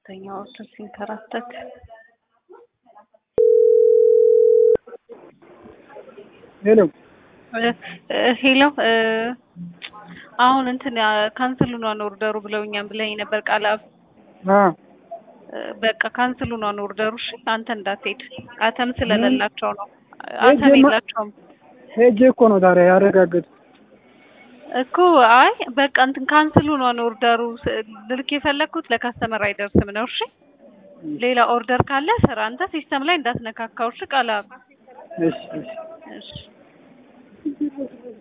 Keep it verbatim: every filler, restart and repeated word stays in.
ሶስተኛው ኦርደር ሲንከራተት ሄሎ ሄሎ አሁን እንትን ካንስል ሆኗል ኦርደሩ ብለውኛል ብለኝ ነበር ቃላብ አ በቃ ካንስል ሆኗል ኦርደሩ። እሺ አንተ እንዳትሄድ አተም ስለሌላቸው ነው። አተም ሄጄማ የላቸውም ሄጄ እኮ ነው ታዲያ ያረጋገጥኩት እኮ። አይ በቃ እንትን ካንስል ሆኗል ኦርደሩ። ልክ የፈለኩት ለካስተመር አይደርስም ነው። እሺ ሌላ ኦርደር ካለ ስራ አንተ ሲስተም ላይ እንዳትነካካው። እሺ ቃላብ እሺ እሺ እሺ